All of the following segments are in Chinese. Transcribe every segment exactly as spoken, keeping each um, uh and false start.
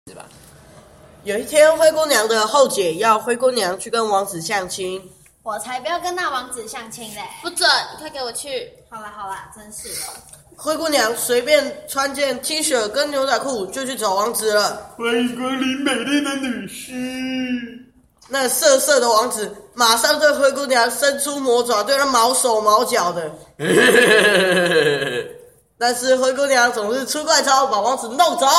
有一天，灰姑娘的后姐要灰姑娘去跟王子相亲。 我才不要跟那王子相亲嘞！ 不准，你快给我去！ 好啦好啦，真是的。 灰姑娘随便穿件 T 恤跟牛仔裤就去找王子了。 欢迎光临美丽的女士。 那色色的王子马上对灰姑娘伸出魔爪，对她毛手毛脚的。但是灰姑娘总是出怪招，把王子弄走。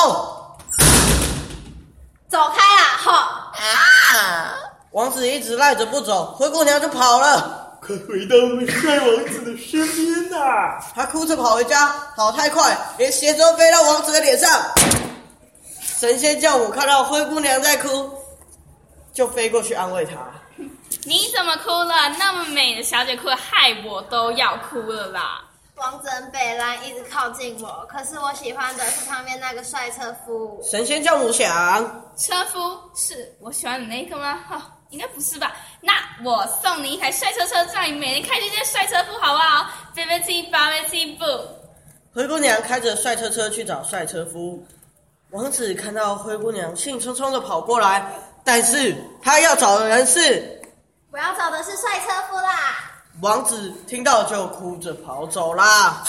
走开啦！吼！ 啊！王子一直赖着不走，灰姑娘就跑了。 快回到我们帅王子的身边呐、啊！ 他哭着跑回家，跑太快，连鞋子都飞到王子的脸上。神仙教母看到灰姑娘在哭，就飞过去安慰她。 你怎么哭了？那么美的小姐哭了，害我都要哭了啦！ 王子很北蓝，一直靠近我，可是我喜欢的是旁边那个帅车夫。 神仙教母想， 车夫是我喜欢的那个吗？哦，应该不是吧？那我送你一台帅车车，让你每天开这些帅车夫好不好？飞飞七八飞七不。 灰姑娘开着帅车车去找帅车夫。王子看到灰姑娘兴冲冲的跑过来，但是他要找的人是…… 我要找的是帅车夫啦！ 王子听到就哭着跑走啦。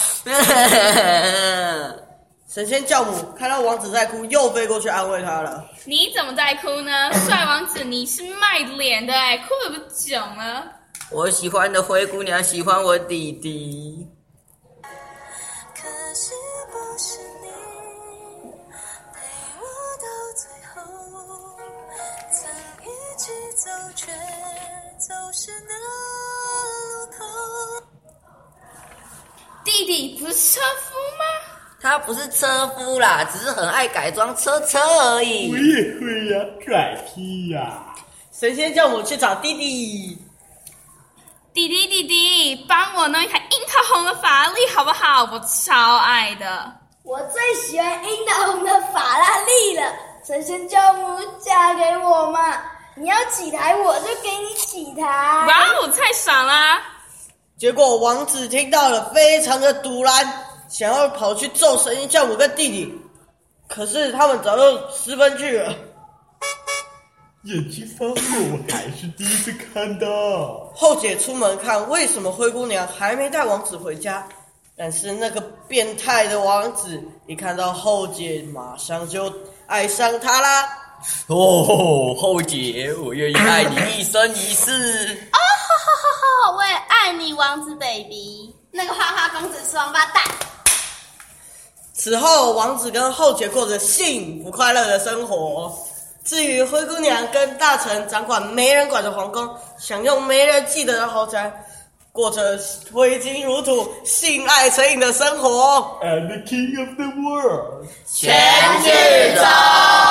神仙教母看到王子在哭，又飞过去安慰他了。 你怎么在哭呢？帅王子，你是卖脸的哎，哭得不囧了。 我喜欢的灰姑娘喜欢我弟弟。 可是不是你陪我到最后，曾一起走却走失那路口。 弟弟不是车夫吗？ 他不是车夫啦，只是很爱改装车车而已。 我也会呀、啊，拽屁呀、啊！ 神仙教母去找弟弟。 弟弟弟弟，帮我弄一台樱桃红的法拉利好不好？我超爱的。 我最喜欢樱桃红的法拉利了。神仙教母嫁给我嘛，你要几台我就给你几台。 哇哦，太爽啦！ 结果王子听到了，非常的堵然，想要跑去揍神仙教母跟弟弟，可是他们早就私奔去了。 眼睛发火，我还是第一次看到。 后姐出门看为什么灰姑娘还没带王子回家，但是那个变态的王子一看到后姐，马上就爱上她啦。 哦，后姐，我愿意爱你一生一世。 哦，好好好好，我也爱你，王子 baby。那个花花公子是王八蛋。 此后，王子跟后姐过着幸福快乐的生活。至于灰姑娘跟大臣掌管没人管的皇宫，享用没人记得的豪宅，过着挥金如土、性爱成瘾的生活。 I'm the king of the world。 全剧终。